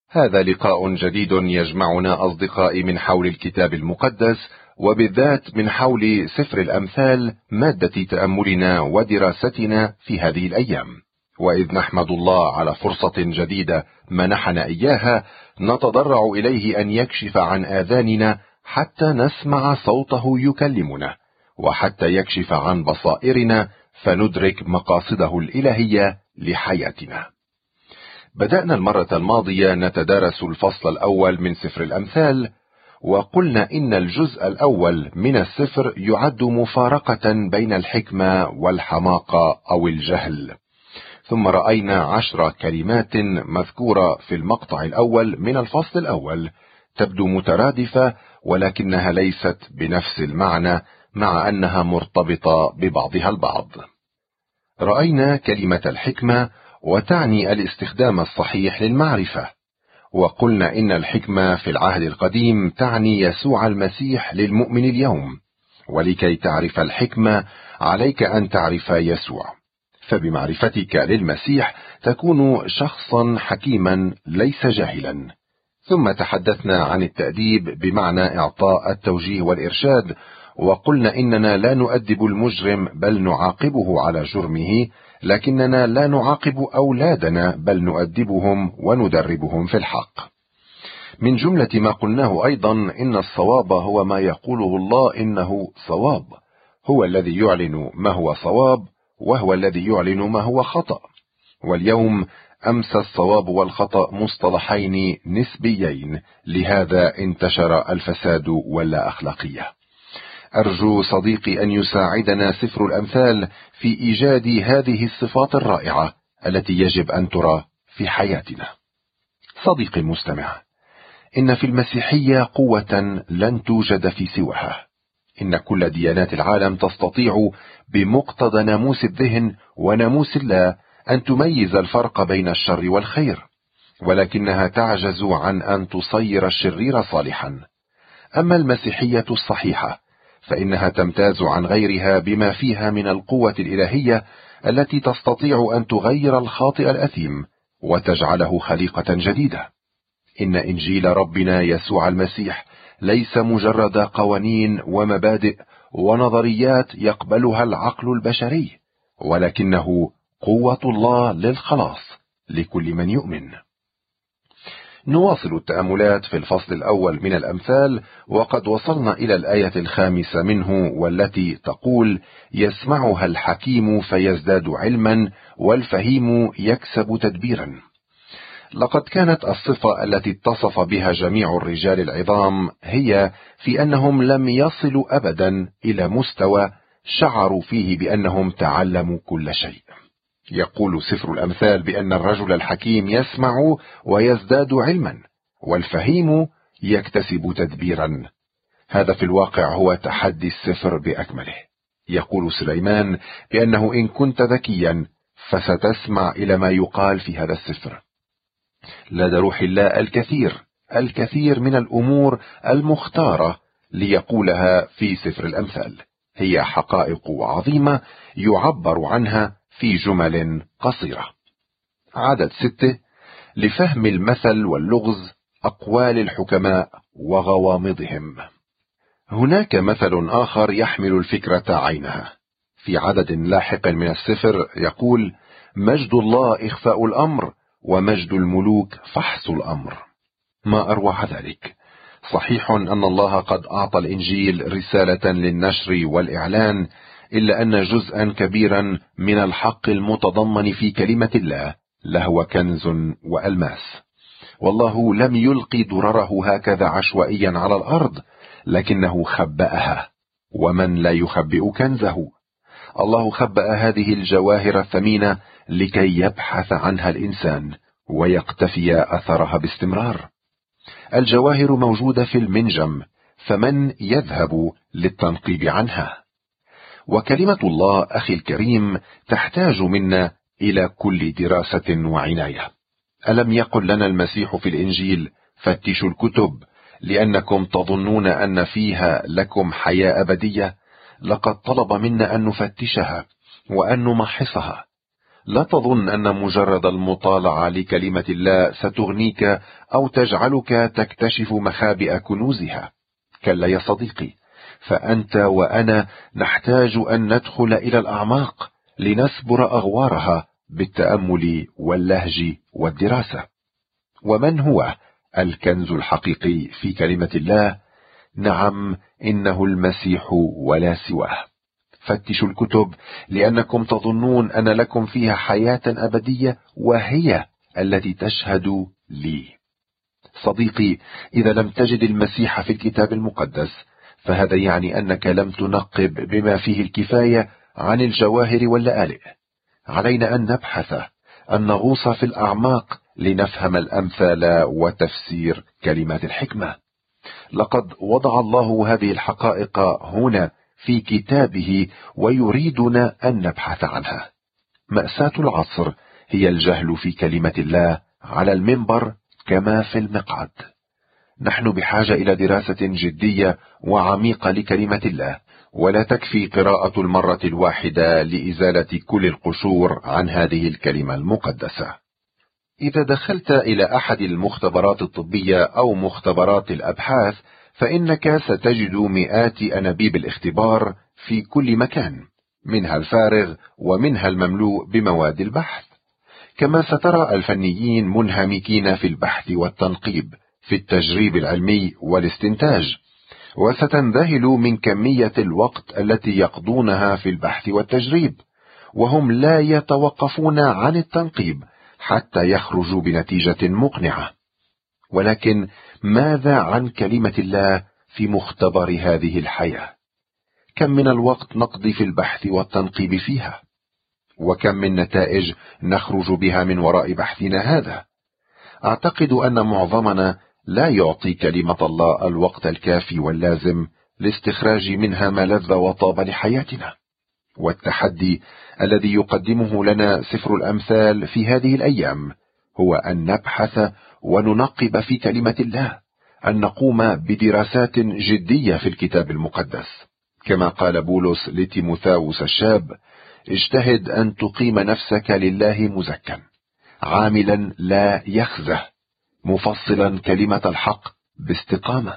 هذا لقاء جديد يجمعنا أصدقائي من حول الكتاب المقدس، وبالذات من حول سفر الأمثال، مادة تأملنا ودراستنا في هذه الأيام. وإذ نحمد الله على فرصة جديدة منحنا إياها، نتضرع إليه أن يكشف عن آذاننا حتى نسمع صوته يكلمنا، وحتى يكشف عن بصائرنا فندرك مقاصده الإلهية لحياتنا. بدأنا المرة الماضية نتدارس الفصل الأول من سفر الأمثال، وقلنا إن الجزء الأول من السفر يعد مفارقة بين الحكمة والحماقة أو الجهل. ثم رأينا 10 كلمات مذكورة في المقطع الأول من الفصل الأول، تبدو مترادفة ولكنها ليست بنفس المعنى، مع أنها مرتبطة ببعضها البعض. رأينا كلمة الحكمة، وتعني الاستخدام الصحيح للمعرفة، وقلنا إن الحكمة في العهد القديم تعني يسوع المسيح للمؤمن اليوم، ولكي تعرف الحكمة عليك أن تعرف يسوع، فبمعرفتك للمسيح تكون شخصا حكيما ليس جاهلا. ثم تحدثنا عن التأديب بمعنى إعطاء التوجيه والإرشاد، وقلنا إننا لا نؤدب المجرم بل نعاقبه على جرمه، لكننا لا نعاقب أولادنا بل نؤدبهم وندربهم في الحق. من جملة ما قلناه أيضا إن الصواب هو ما يقوله الله إنه صواب، هو الذي يعلن ما هو صواب، وهو الذي يعلن ما هو خطأ. واليوم أمس الصواب والخطأ مصطلحين نسبيين، لهذا انتشر الفساد واللا أخلاقية. أرجو صديقي أن يساعدنا سفر الأمثال في إيجاد هذه الصفات الرائعة التي يجب أن ترى في حياتنا. صديقي المستمع، إن في المسيحية قوة لن توجد في سواها. إن كل ديانات العالم تستطيع بمقتضى ناموس الذهن وناموس الله أن تميز الفرق بين الشر والخير، ولكنها تعجز عن أن تصير الشرير صالحا. أما المسيحية الصحيحة فإنها تمتاز عن غيرها بما فيها من القوة الإلهية التي تستطيع أن تغير الخاطئ الأثيم وتجعله خليقة جديدة. إن إنجيل ربنا يسوع المسيح ليس مجرد قوانين ومبادئ ونظريات يقبلها العقل البشري، ولكنه قوة الله للخلاص لكل من يؤمن. نواصل التأملات في الفصل الأول من الأمثال، وقد وصلنا إلى الآية 5 منه، والتي تقول: يسمعها الحكيم فيزداد علما، والفهيم يكسب تدبيرا. لقد كانت الصفة التي اتصف بها جميع الرجال العظام هي في أنهم لم يصلوا أبدا إلى مستوى شعروا فيه بأنهم تعلموا كل شيء. يقول سفر الأمثال بأن الرجل الحكيم يسمع ويزداد علما، والفهيم يكتسب تدبيرا. هذا في الواقع هو تحدي السفر بأكمله. يقول سليمان بأنه إن كنت ذكيا فستسمع إلى ما يقال في هذا السفر. لدى روح الله الكثير من الأمور المختارة ليقولها في سفر الأمثال، هي حقائق عظيمة يعبر عنها في جمل قصيرة. عدد 6: لفهم المثل واللغز، أقوال الحكماء وغوامضهم. هناك مثل آخر يحمل الفكرة عينها. في عدد لاحق من السفر يقول: مجد الله إخفاء الأمر، ومجد الملوك فحص الأمر. ما أروع ذلك. صحيح أن الله قد أعطى الإنجيل رسالة للنشر والإعلان، إلا أن جزءا كبيرا من الحق المتضمن في كلمة الله لهو كنز وألماس، والله لم يلقي درره هكذا عشوائيا على الأرض، لكنه خبأها. ومن لا يخبئ كنزه؟ الله خبأ هذه الجواهر الثمينة لكي يبحث عنها الإنسان ويقتفي أثرها باستمرار. الجواهر موجودة في المنجم، فمن يذهب للتنقيب عنها؟ وكلمة الله أخي الكريم تحتاج منا إلى كل دراسة وعناية. ألم يقل لنا المسيح في الإنجيل: فتشوا الكتب لأنكم تظنون أن فيها لكم حياة أبدية؟ لقد طلب منا أن نفتشها وأن نمحصها. لا تظن أن مجرد المطالعة لكلمة الله ستغنيك أو تجعلك تكتشف مخابئ كنوزها. كلا يا صديقي، فأنت وأنا نحتاج أن ندخل إلى الأعماق لنسبر أغوارها بالتأمل واللهج والدراسة. ومن هو الكنز الحقيقي في كلمة الله؟ نعم، إنه المسيح ولا سواه. فتشوا الكتب لأنكم تظنون أن لكم فيها حياة أبدية، وهي التي تشهد لي. صديقي، إذا لم تجد المسيح في الكتاب المقدس فهذا يعني أنك لم تنقب بما فيه الكفاية عن الجواهر واللآلئ. علينا أن نبحث، أن نغوص في الأعماق لنفهم الأمثال وتفسير كلمات الحكمة. لقد وضع الله هذه الحقائق هنا في كتابه ويريدنا أن نبحث عنها. مأساة العصر هي الجهل في كلمة الله على المنبر كما في المقعد. نحن بحاجة إلى دراسة جدية وعميقة لكلمة الله، ولا تكفي قراءة المرة الواحدة لإزالة كل القشور عن هذه الكلمة المقدسة. إذا دخلت إلى أحد المختبرات الطبية أو مختبرات الأبحاث فإنك ستجد مئات أنابيب الاختبار في كل مكان، منها الفارغ ومنها المملوء بمواد البحث. كما سترى الفنيين منهمكين في البحث والتنقيب، في التجريب العلمي والاستنتاج، وستنذهل من كمية الوقت التي يقضونها في البحث والتجريب، وهم لا يتوقفون عن التنقيب حتى يخرجوا بنتيجة مقنعة. ولكن ماذا عن كلمة الله في مختبر هذه الحياة؟ كم من الوقت نقضي في البحث والتنقيب فيها؟ وكم من نتائج نخرج بها من وراء بحثنا هذا؟ أعتقد أن معظمنا لا يعطي كلمة الله الوقت الكافي واللازم لاستخراج منها ما لذ وطاب لحياتنا. والتحدي الذي يقدمه لنا سفر الأمثال في هذه الأيام هو أن نبحث وننقب في كلمة الله، أن نقوم بدراسات جدية في الكتاب المقدس. كما قال بولس لتيموثاوس الشاب: اجتهد أن تقيم نفسك لله مزكا، عاملا لا يخزه، مفصلا كلمة الحق باستقامة.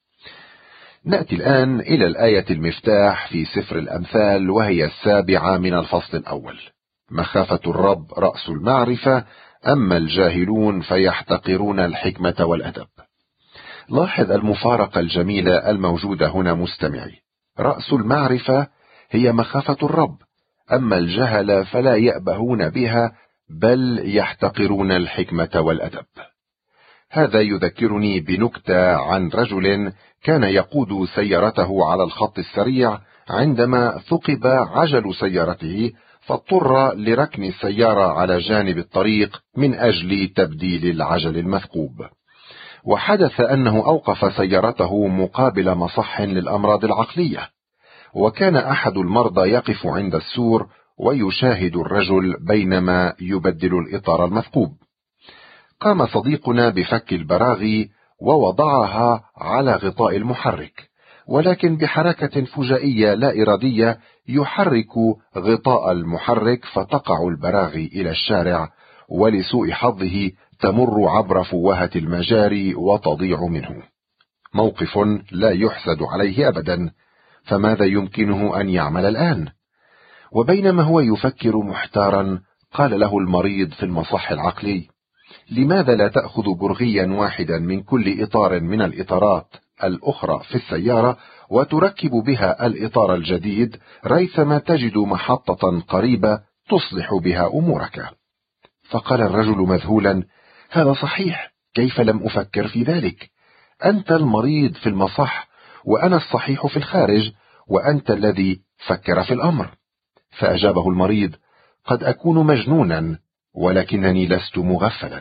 نأتي الآن إلى الآية المفتاح في سفر الأمثال، وهي 7 من الفصل الأول: مخافة الرب رأس المعرفة، أما الجاهلون فيحتقرون الحكمة والأدب. لاحظ المفارقة الجميلة الموجودة هنا مستمعي. رأس المعرفة هي مخافة الرب، أما الجهل فلا يأبهون بها بل يحتقرون الحكمة والأدب. هذا يذكرني بنكتة عن رجل كان يقود سيارته على الخط السريع عندما ثقب عجل سيارته، فاضطر لركن السيارة على جانب الطريق من أجل تبديل العجل المثقوب. وحدث أنه أوقف سيارته مقابل مصح للأمراض العقلية، وكان أحد المرضى يقف عند السور ويشاهد الرجل بينما يبدل الإطار المثقوب. قام صديقنا بفك البراغي ووضعها على غطاء المحرك، ولكن بحركة فجائية لا إرادية يحرك غطاء المحرك فتقع البراغي إلى الشارع، ولسوء حظه تمر عبر فوهة المجاري وتضيع منه. موقف لا يحسد عليه أبدا، فماذا يمكنه أن يعمل الآن؟ وبينما هو يفكر محتارا قال له المريض في المصح العقلي: لماذا لا تأخذ برغيا واحدا من كل إطار من الإطارات الأخرى في السيارة وتركب بها الإطار الجديد ريثما تجد محطة قريبة تصلح بها أمورك؟ فقال الرجل مذهولا: هذا صحيح، كيف لم أفكر في ذلك؟ أنت المريض في المصح وأنا الصحيح في الخارج، وأنت الذي فكر في الأمر. فأجابه المريض: قد أكون مجنونا، ولكنني لست مغفلا.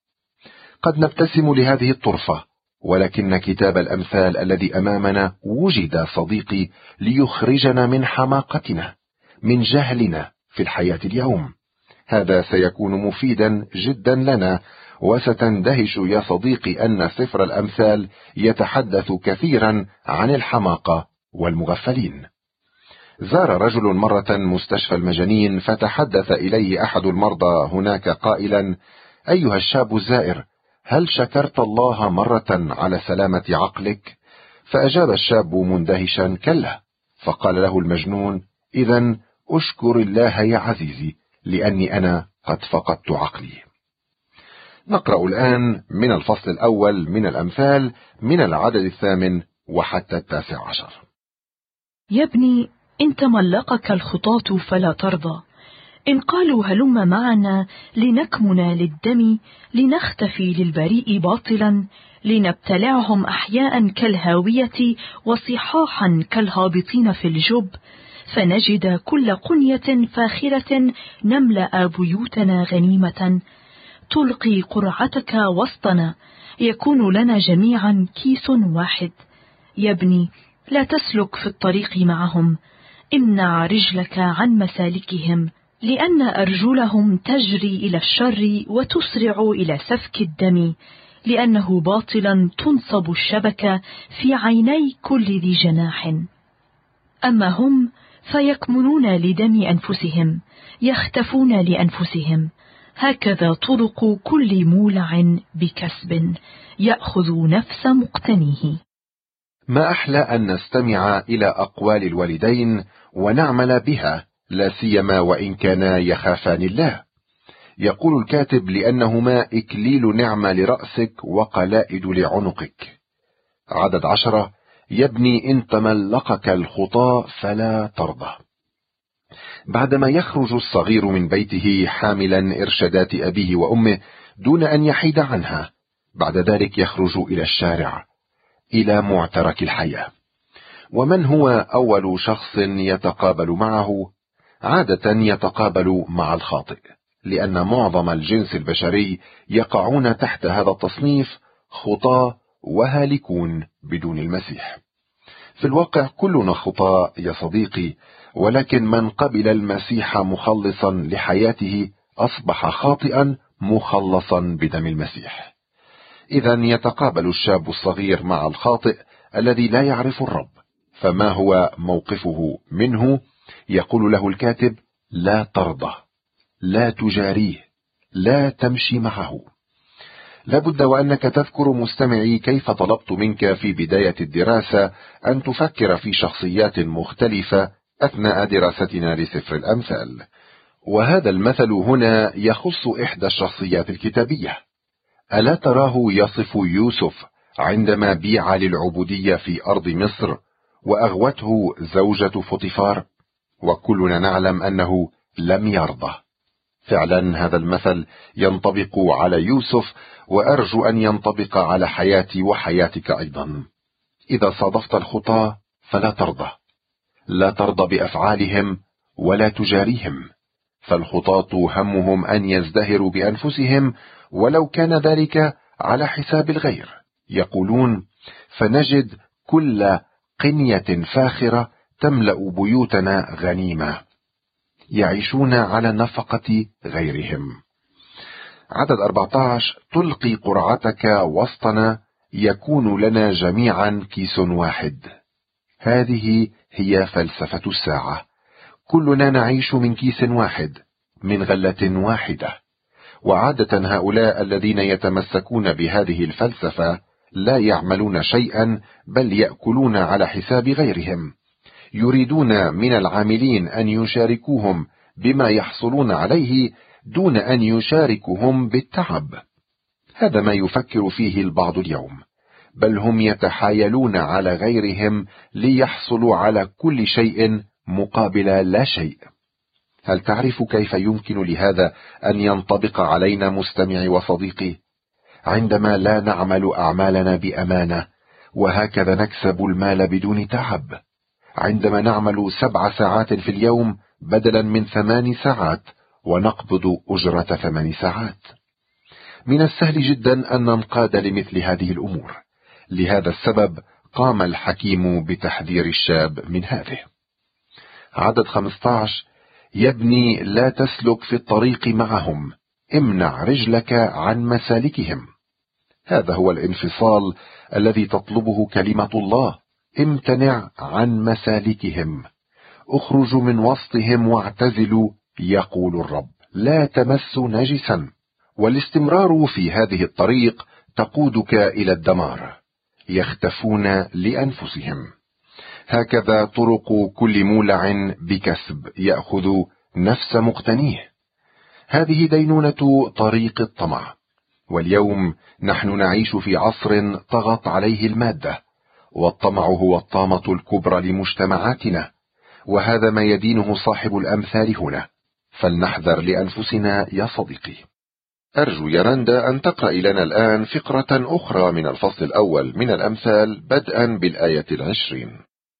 قد نبتسم لهذه الطرفة، ولكن كتاب الأمثال الذي أمامنا وجد صديقي ليخرجنا من حماقتنا، من جهلنا في الحياة اليوم. هذا سيكون مفيدا جدا لنا، وستندهش يا صديقي أن سفر الأمثال يتحدث كثيرا عن الحماقة والمغفلين. زار رجل مرة مستشفى المجانين، فتحدث إليه أحد المرضى هناك قائلا: أيها الشاب الزائر، هل شكرت الله مرة على سلامة عقلك؟ فأجاب الشاب مندهشا: كلا. فقال له المجنون: إذن أشكر الله يا عزيزي، لأني أنا قد فقدت عقلي. نقرأ الآن من الفصل الأول من الأمثال من العدد 8 وحتى 19. يا ابني، إن تملقك الخطاة فلا ترضى، إن قالوا هلم معنا لنكمن للدم، لنختفي للبريء باطلا، لنبتلعهم أحياء كالهاوية وصحاحا كالهابطين في الجب، فنجد كل قنية فاخرة نملأ بيوتنا غنيمة، تلقي قرعتك وسطنا، يكون لنا جميعا كيس واحد. يا ابني، لا تسلك في الطريق معهم، امنع رجلك عن مسالكهم، لأن أرجلهم تجري إلى الشر وتسرع إلى سفك الدم، لأنه باطلا تنصب الشبكة في عيني كل ذي جناح. أما هم فيكمنون لدم أنفسهم، يختفون لأنفسهم، هكذا طرق كل مولع بكسب، يأخذ نفس مقتنيه. ما أحلى أن نستمع إلى أقوال الوالدين ونعمل بها، لا سيما وإن كانا يخافان الله. يقول الكاتب: لأنهما إكليل نعمة لرأسك وقلائد لعنقك. عدد 10: يا ابني، إن تملقك الخطى فلا ترضى. بعدما يخرج الصغير من بيته حاملا إرشادات أبيه وأمه دون أن يحيد عنها، بعد ذلك يخرج إلى الشارع، إلى معترك الحياة. ومن هو أول شخص يتقابل معه؟ عادة يتقابل مع الخاطئ، لأن معظم الجنس البشري يقعون تحت هذا التصنيف، خطاة وهالكون بدون المسيح. في الواقع كلنا خطاة يا صديقي، ولكن من قبل المسيح مخلصا لحياته أصبح خاطئا مخلصا بدم المسيح. إذا يتقابل الشاب الصغير مع الخاطئ الذي لا يعرف الرب، فما هو موقفه منه؟ يقول له الكاتب: لا ترضى، لا تجاريه، لا تمشي معه. لابد وأنك تذكر مستمعي كيف طلبت منك في بداية الدراسة أن تفكر في شخصيات مختلفة أثناء دراستنا لسفر الأمثال، وهذا المثل هنا يخص إحدى الشخصيات الكتابية. ألا تراه يصف يوسف عندما بيع للعبودية في أرض مصر وأغوته زوجة فطيفار؟ وكلنا نعلم أنه لم يرضى. فعلا هذا المثل ينطبق على يوسف، وأرجو أن ينطبق على حياتي وحياتك أيضا. إذا صادفت الخطاة فلا ترضى، لا ترضى بأفعالهم ولا تجاريهم، فالخطاة همهم أن يزدهروا بأنفسهم ولو كان ذلك على حساب الغير. يقولون: فنجد كل قنية فاخرة تملأ بيوتنا غنيمة. يعيشون على نفقة غيرهم. عدد 14: تلقي قرعتك وسطنا، يكون لنا جميعا كيس واحد. هذه هي فلسفة الساعة، كلنا نعيش من كيس واحد، من غلة واحدة. وعادة هؤلاء الذين يتمسكون بهذه الفلسفة لا يعملون شيئا، بل يأكلون على حساب غيرهم. يريدون من العاملين أن يشاركوهم بما يحصلون عليه دون أن يشاركوهم بالتعب. هذا ما يفكر فيه البعض اليوم، بل هم يتحايلون على غيرهم ليحصلوا على كل شيء مقابل لا شيء. هل تعرف كيف يمكن لهذا أن ينطبق علينا مستمعي وصديقي؟ عندما لا نعمل أعمالنا بأمانة، وهكذا نكسب المال بدون تعب. عندما نعمل 7 ساعات في اليوم بدلا من 8 ساعات، ونقبض أجرة 8 ساعات. من السهل جدا أن ننقاد لمثل هذه الأمور. لهذا السبب قام الحكيم بتحذير الشاب من هذه. عدد 15: يا ابني، لا تسلك في الطريق معهم، امنع رجلك عن مسالكهم. هذا هو الانفصال الذي تطلبه كلمة الله. امتنع عن مسالكهم. اخرجوا من وسطهم واعتزلوا، يقول الرب، لا تمسوا نجسا. والاستمرار في هذه الطريق تقودك إلى الدمار. يختفون لأنفسهم. هكذا طرق كل مولع بكسب يأخذ نفس مقتنيه. هذه دينونة طريق الطمع. واليوم نحن نعيش في عصر طغت عليه المادة، والطمع هو الطامة الكبرى لمجتمعاتنا، وهذا ما يدينه صاحب الأمثال هنا. فلنحذر لأنفسنا يا صديقي. أرجو يا رندا أن تقرأ لنا الآن فقرة أخرى من الفصل الأول من الأمثال بدءا بالآية 20.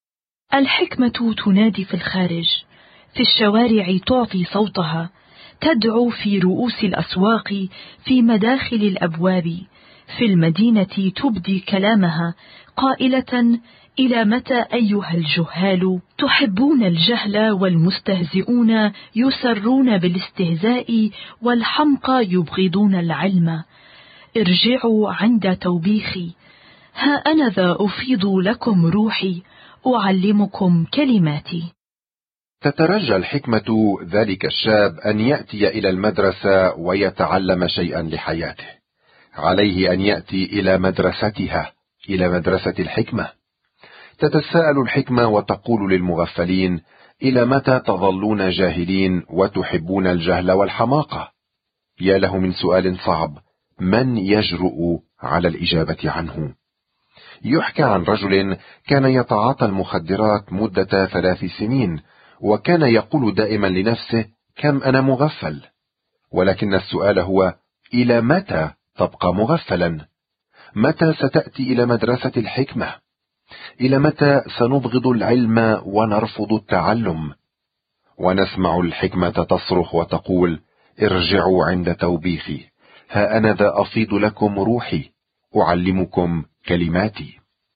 الحكمة تنادي في الخارج، في الشوارع تعطي صوتها، تدعو في رؤوس الأسواق، في مداخل الأبواب، في المدينة تبدي كلامها قائلة: إلى متى أيها الجهال تحبون الجهل، والمستهزئون يسرون بالاستهزاء، والحمقى يبغضون العلم. ارجعوا عند توبيخي، ها أنا ذا أفيض لكم روحي، أعلمكم كلماتي. تترجى الحكمة ذلك الشاب أن يأتي إلى المدرسة ويتعلم شيئا لحياته. عليه أن يأتي إلى مدرستها، إلى مدرسة الحكمة. تتساءل الحكمة وتقول للمغفلين: إلى متى تظلون جاهلين وتحبون الجهل والحماقة؟ يا له من سؤال صعب، من يجرؤ على الإجابة عنه؟ يحكى عن رجل كان يتعاطى المخدرات مدة 3 سنين، وكان يقول دائما لنفسه: كم أنا مغفل. ولكن السؤال هو: إلى متى تبقى مغفلا؟ متى ستأتي إلى مدرسة الحكمة؟ إلى متى سنبغض العلم ونرفض التعلم؟ ونسمع الحكمة تصرخ وتقول: ارجعوا عند توبيخي، ها أنا ذا أفيض لكم روحي، أعلمكم كلماتي.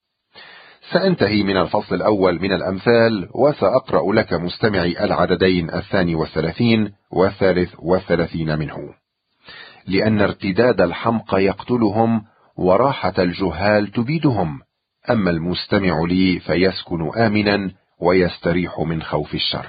سأنتهي من الفصل الأول من الأمثال، وسأقرأ لك مستمعي العددين 32 و33 منه. لأن ارتداد الحمقى يقتلهم، وراحة الجهال تبيدهم، أما المستمع لي فيسكن آمنا ويستريح من خوف الشر.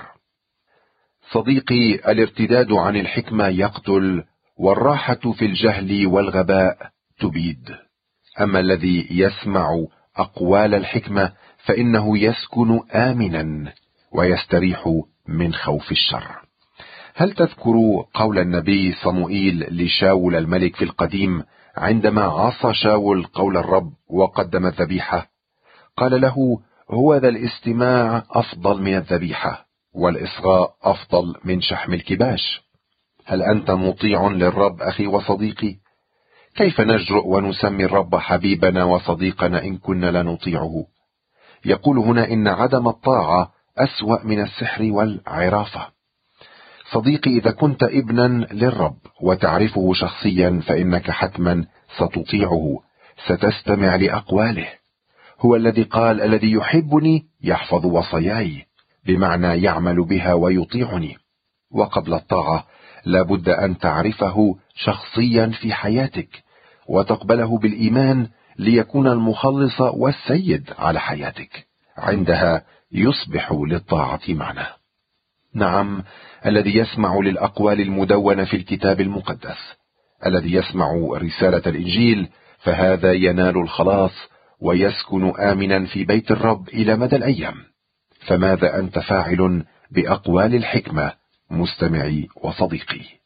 صديقي، الارتداد عن الحكمة يقتل، والراحة في الجهل والغباء تبيد. أما الذي يسمع أقوال الحكمة فإنه يسكن آمنا ويستريح من خوف الشر. هل تذكر قول النبي صموئيل لشاول الملك في القديم عندما عصى شاول قول الرب وقدم الذبيحة؟ قال له: هو ذا الاستماع أفضل من الذبيحة، والإصغاء أفضل من شحم الكباش. هل أنت مطيع للرب أخي وصديقي؟ كيف نجرؤ ونسمي الرب حبيبنا وصديقنا إن كنا لا نطيعه؟ يقول هنا إن عدم الطاعة أسوأ من السحر والعرافة. صديقي، إذا كنت ابنا للرب وتعرفه شخصيا فإنك حتما ستطيعه، ستستمع لأقواله. هو الذي قال: الذي يحبني يحفظ وصاياي، بمعنى يعمل بها ويطيعني. وقبل الطاعة لابد أن تعرفه شخصيا في حياتك وتقبله بالإيمان ليكون المخلص والسيد على حياتك. عندها يصبح للطاعة معنى. نعم، الذي يسمع للأقوال المدونة في الكتاب المقدس، الذي يسمع رسالة الإنجيل، فهذا ينال الخلاص ويسكن آمنا في بيت الرب إلى مدى الأيام. فماذا أنت فاعل بأقوال الحكمة مستمعي وصديقي؟